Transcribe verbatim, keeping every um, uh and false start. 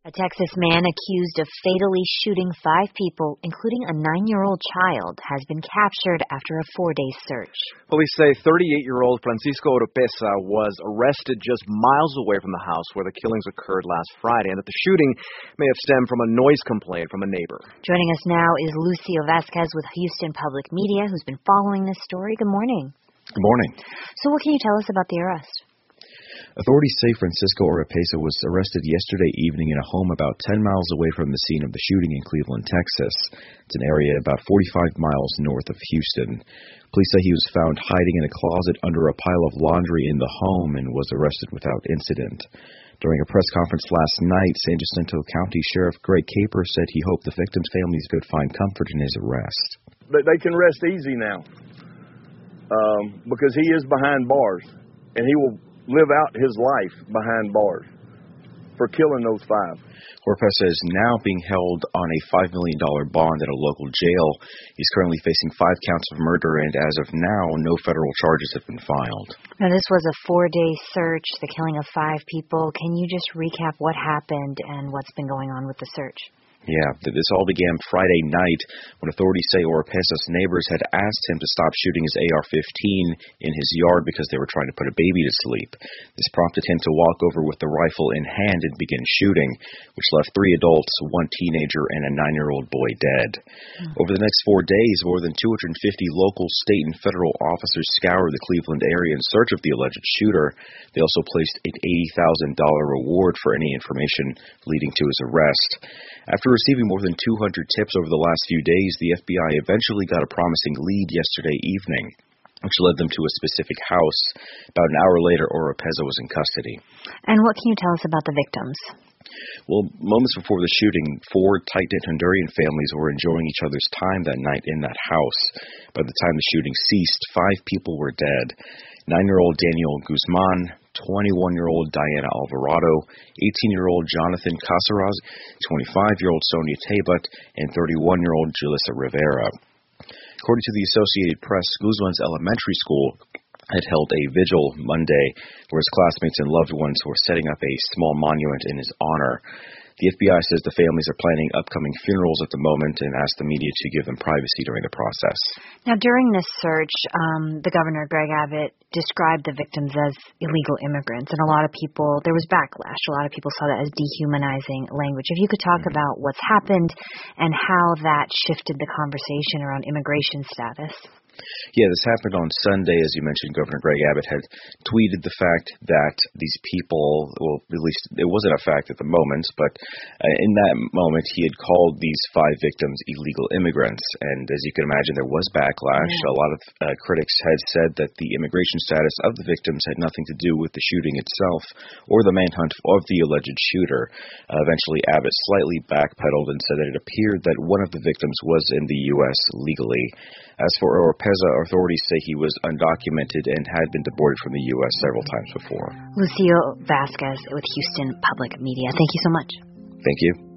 A Texas man accused of fatally shooting five people, including a nine-year-old child, has been captured after a four-day search. Police say thirty-eight-year-old Francisco Oropeza was arrested just miles away from the house where the killings occurred last Friday, and that the shooting may have stemmed from a noise complaint from a neighbor. Joining us now is Lucio Vasquez with Houston Public Media, who's been following this story. Good morning. Good morning. So what can you tell us about the arrest? Authorities say Francisco Oropeza was arrested yesterday evening in a home about ten miles away from the scene of the shooting in Cleveland, Texas. It's an area about forty-five miles north of Houston. Police say he was found hiding in a closet under a pile of laundry in the home and was arrested without incident. During a press conference last night, San Jacinto County Sheriff Greg Caper said he hoped the victims' families could find comfort in his arrest. They can rest easy now um, because he is behind bars, and he will live out his life behind bars for killing those five. Oropeza is now being held on a five million dollars bond at a local jail. He's currently facing five counts of murder, and as of now, no federal charges have been filed. Now, this was a four-day search, the killing of five people. Can you just recap what happened and what's been going on with the search? Yeah, this all began Friday night when authorities say Oropeza's neighbors had asked him to stop shooting his A R fifteen in his yard because they were trying to put a baby to sleep. This prompted him to walk over with the rifle in hand and begin shooting, which left three adults, one teenager, and a nine-year-old boy dead. Mm-hmm. Over the next four days, more than two hundred fifty local, state, and federal officers scoured the Cleveland area in search of the alleged shooter. They also placed an eighty thousand dollars reward for any information leading to his arrest. After receiving more than two hundred tips over the last few days, the F B I eventually got a promising lead yesterday evening, which led them to a specific house. About an hour later, Oropeza was in custody. And what can you tell us about the victims? Well, moments before the shooting, four tight-knit Honduran families were enjoying each other's time that night in that house. By the time the shooting ceased, five people were dead. Nine-year-old Daniel Guzman, twenty-one-year-old Diana Alvarado, eighteen-year-old Jonathan Casares, twenty-five-year-old Sonia Tabat, and thirty-one-year-old Julissa Rivera. According to the Associated Press, Guzman's elementary school had held a vigil Monday where his classmates and loved ones were setting up a small monument in his honor. The F B I says the families are planning upcoming funerals at the moment and asked the media to give them privacy during the process. Now, during this search, um, the governor, Greg Abbott, described the victims as illegal immigrants, and a lot of people, there was backlash. A lot of people saw that as dehumanizing language. If you could talk mm-hmm. about what's happened and how that shifted the conversation around immigration status. Yeah, this happened on Sunday. As you mentioned, Governor Greg Abbott had tweeted the fact that these people, well, at least it wasn't a fact at the moment, but uh, in that moment he had called these five victims illegal immigrants. And as you can imagine, there was backlash. Yeah. A lot of uh, critics had said that the immigration status of the victims had nothing to do with the shooting itself or the manhunt of the alleged shooter. Uh, eventually, Abbott slightly backpedaled and said that it appeared that one of the victims was in the U S legally. As for Oropeza, authorities say he was undocumented and had been deported from the U S several times before. Lucio Vasquez with Houston Public Media. Thank you so much. Thank you.